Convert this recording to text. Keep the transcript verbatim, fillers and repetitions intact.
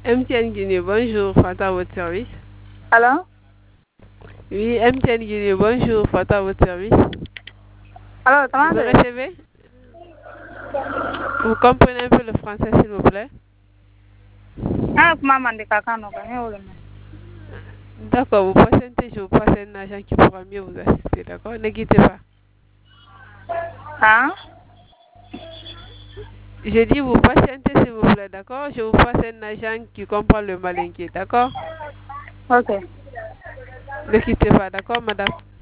M T N Guinée, bonjour, Fata, votre service. Allô? Oui, M T N Guinée, bonjour, Fata, votre service. Alors, comment Vous allez-vous? recevez? Vous comprenez un peu le français, s'il vous plaît? Ah, comment m'en décacano, D'accord, vous patientez, je vous passe un agent qui pourra mieux vous assister, d'accord? Ne quittez pas. Hein? J'ai dit vous patientez, s'il vous plaît, d'accord? Je vous passe un agent qui comprend le malinquier, d'accord? Ok. Ne quittez pas, d'accord, madame?